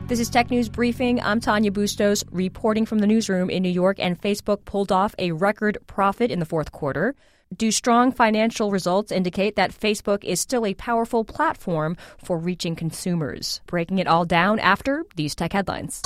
This is Tech News Briefing. I'm Tanya Bustos, reporting from the newsroom in New York, and Facebook pulled off a record profit in the fourth quarter. Do strong financial results indicate that Facebook is still a powerful platform for reaching consumers? Breaking it all down after these tech headlines.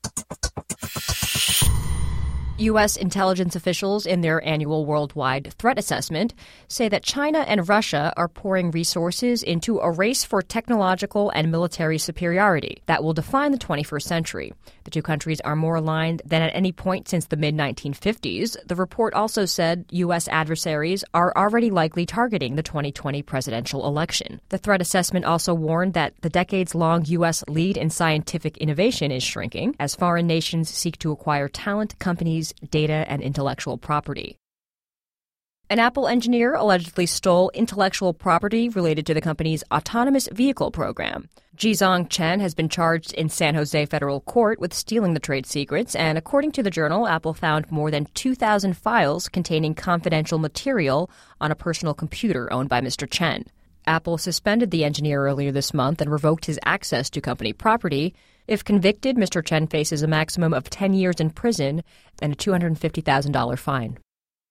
U.S. intelligence officials in their annual worldwide threat assessment say that China and Russia are pouring resources into a race for technological and military superiority that will define the 21st century. The two countries are more aligned than at any point since the mid-1950s. The report also said U.S. adversaries are already likely targeting the 2020 presidential election. The threat assessment also warned that the decades-long U.S. lead in scientific innovation is shrinking as foreign nations seek to acquire talent, companies, data, and intellectual property. An Apple engineer allegedly stole intellectual property related to the company's autonomous vehicle program. Jizong Chen has been charged in San Jose federal court with stealing the trade secrets, and according to the Journal, Apple found more than 2,000 files containing confidential material on a personal computer owned by Mr. Chen. Apple suspended the engineer earlier this month and revoked his access to company property. If convicted, Mr. Chen faces a maximum of 10 years in prison and a $250,000 fine.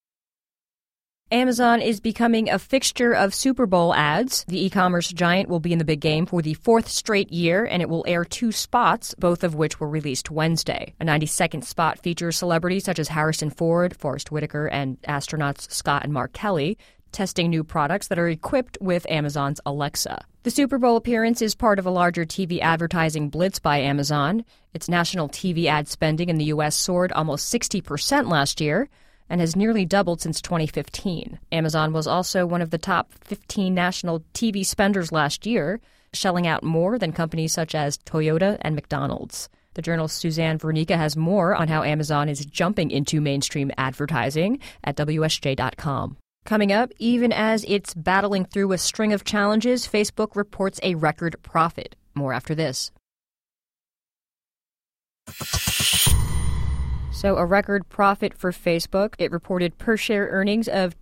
Amazon is becoming a fixture of Super Bowl ads. The e-commerce giant will be in the big game for the fourth straight year, and it will air 2 spots, both of which were released Wednesday. A 90-second spot features celebrities such as Harrison Ford, Forrest Whitaker, and astronauts Scott and Mark Kelly, testing new products that are equipped with Amazon's Alexa. The Super Bowl appearance is part of a larger TV advertising blitz by Amazon. Its national TV ad spending in the U.S. soared almost 60% last year and has nearly doubled since 2015. Amazon was also one of the top 15 national TV spenders last year, shelling out more than companies such as Toyota and McDonald's. The Journal's Suzanne Vernica has more on how Amazon is jumping into mainstream advertising at WSJ.com. Coming up, even as it's battling through a string of challenges, Facebook reports a record profit. More after this. So a record profit for Facebook. It reported per-share earnings of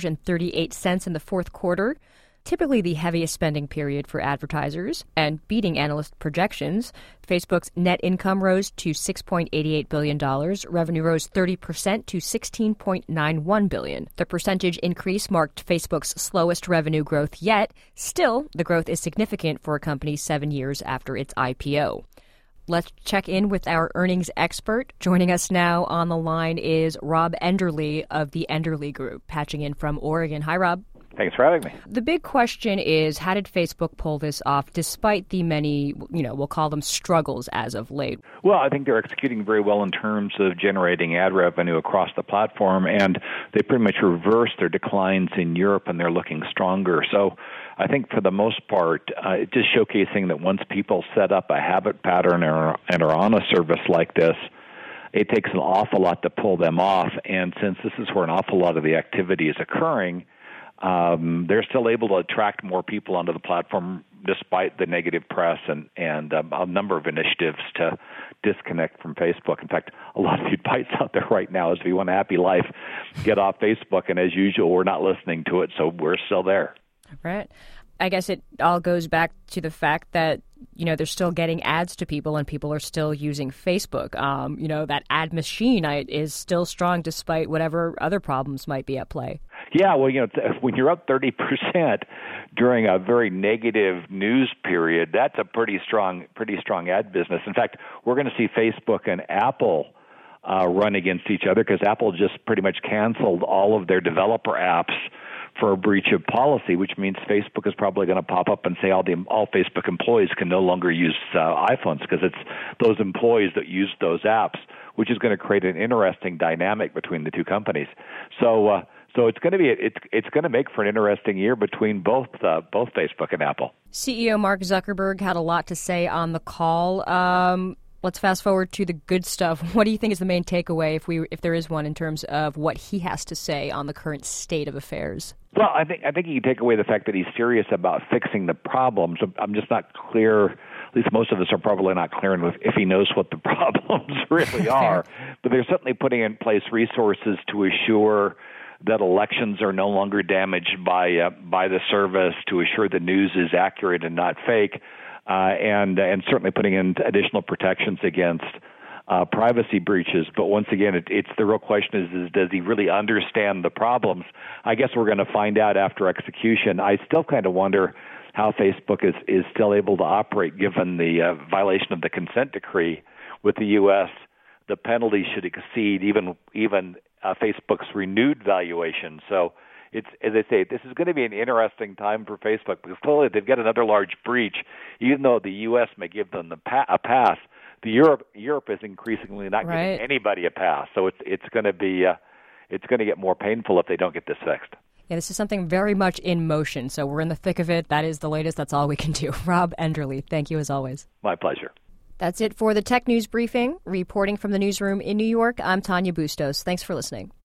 $2.38 in the fourth quarter, typically the heaviest spending period for advertisers, and beating analyst projections. Facebook's net income rose to $6.88 billion. Revenue rose 30% to $16.91 billion. The percentage increase marked Facebook's slowest revenue growth yet. Still, the growth is significant for a company 7 years after its IPO. Let's check in with our earnings expert. Joining us now on the line is Rob Enderle of the Enderle Group, patching in from Oregon. Hi, Rob. Thanks for having me. The big question is, how did Facebook pull this off despite the many, we'll call them struggles as of late? Well, I think they're executing very well in terms of generating ad revenue across the platform, and they pretty much reversed their declines in Europe, and they're looking stronger. So I think for the most part, it's just showcasing that once people set up a habit pattern and are on a service like this, it takes an awful lot to pull them off. And since this is where an awful lot of the activity is occurring, they're still able to attract more people onto the platform despite the negative press and a number of initiatives to disconnect from Facebook. In fact, a lot of the advice out there right now is if you want a happy life, get off Facebook. And as usual, we're not listening to it, so we're still there. Right. I guess it all goes back to the fact that, they're still getting ads to people and people are still using Facebook. That ad machine is still strong despite whatever other problems might be at play. Yeah, well, when you're up 30% during a very negative news period, that's a pretty strong ad business. In fact, we're going to see Facebook and Apple run against each other because Apple just pretty much canceled all of their developer apps for a breach of policy, which means Facebook is probably going to pop up and say all Facebook employees can no longer use iPhones because it's those employees that use those apps, which is going to create an interesting dynamic between the two companies. So it's going to make for an interesting year between both Facebook and Apple. CEO Mark Zuckerberg had a lot to say on the call. Let's fast forward to the good stuff. What do you think is the main takeaway, if there is one, in terms of what he has to say on the current state of affairs? Well, I think you can take away the fact that he's serious about fixing the problems. I'm just not clear. At least most of us are probably not clear if he knows what the problems really are. But they're certainly putting in place resources to assure that elections are no longer damaged by the service, to assure the news is accurate and not fake. and certainly putting in additional protections against privacy breaches. But once again, it's the real question is does he really understand the problems? I guess we're going to find out after execution. I still kind of wonder how Facebook is still able to operate given the violation of the consent decree with the U.S. The penalty should exceed even Facebook's renewed valuation. So it's, as I say, this is going to be an interesting time for Facebook because clearly they've got another large breach. Even though the U.S. may give them a pass, Europe is increasingly not giving anybody a pass. So it's going to be it's going to get more painful if they don't get this fixed. Yeah, this is something very much in motion. So we're in the thick of it. That is the latest. That's all we can do. Rob Enderle, thank you as always. My pleasure. That's it for the Tech News Briefing. Reporting from the newsroom in New York, I'm Tanya Bustos. Thanks for listening.